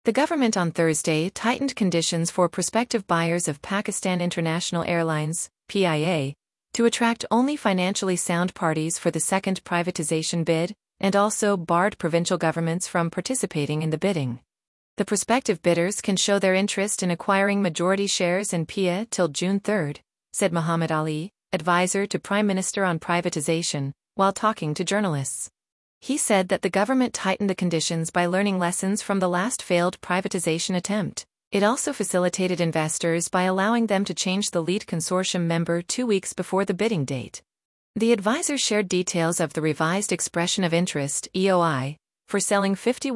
The government on Thursday tightened conditions for prospective buyers of Pakistan International Airlines, PIA, to attract only financially sound parties for the second privatization bid, and also barred provincial governments from participating in the bidding. The prospective bidders can show their interest in acquiring majority shares in PIA till June 3, said Muhammad Ali, advisor to Prime Minister on privatization, while talking to journalists. He said that the government tightened the conditions by learning lessons from the last failed privatization attempt. It also facilitated investors by allowing them to change the lead consortium member 2 weeks before the bidding date. The advisor shared details of the revised expression of interest (EOI) for selling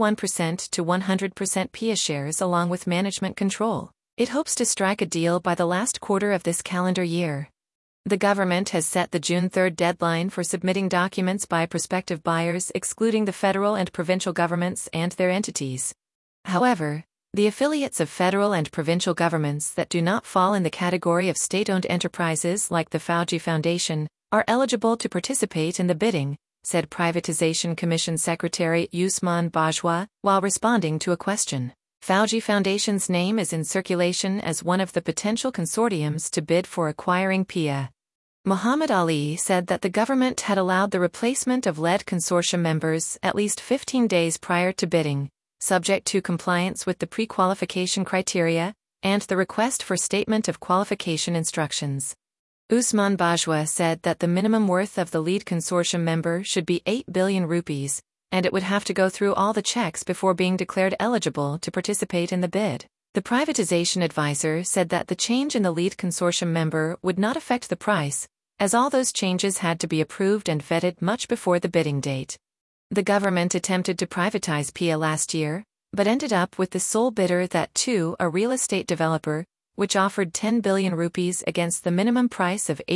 51% to 100% PIA shares along with management control. It hopes to strike a deal by the last quarter of this calendar year. The government has set the June 3 deadline for submitting documents by prospective buyers, excluding the federal and provincial governments and their entities. However, the affiliates of federal and provincial governments that do not fall in the category of state-owned enterprises like the Fauji Foundation are eligible to participate in the bidding, said Privatization Commission Secretary Usman Bajwa, while responding to a question. Fauji Foundation's name is in circulation as one of the potential consortiums to bid for acquiring PIA. Muhammad Ali said that the government had allowed the replacement of lead consortium members at least 15 days prior to bidding, subject to compliance with the pre-qualification criteria and the request for statement of qualification instructions. Usman Bajwa said that the minimum worth of the lead consortium member should be 8 billion rupees, and it would have to go through all the checks before being declared eligible to participate in the bid. The privatization advisor said that the change in the lead consortium member would not affect the price, as all those changes had to be approved and vetted much before the bidding date. The government attempted to privatize PIA last year, but ended up with the sole bidder, that too a real estate developer, which offered 10 billion rupees against the minimum price of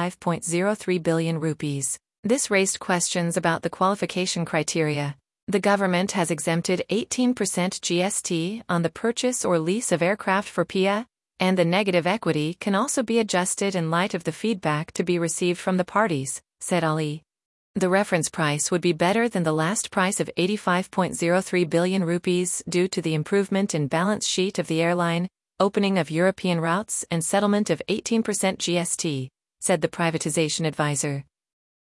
85.03 billion rupees. This raised questions about the qualification criteria. The government has exempted 18% GST on the purchase or lease of aircraft for PIA, and the negative equity can also be adjusted in light of the feedback to be received from the parties, said Ali. The reference price would be better than the last price of 85.03 billion rupees due to the improvement in balance sheet of the airline, opening of European routes and settlement of 18% GST, said the privatization advisor.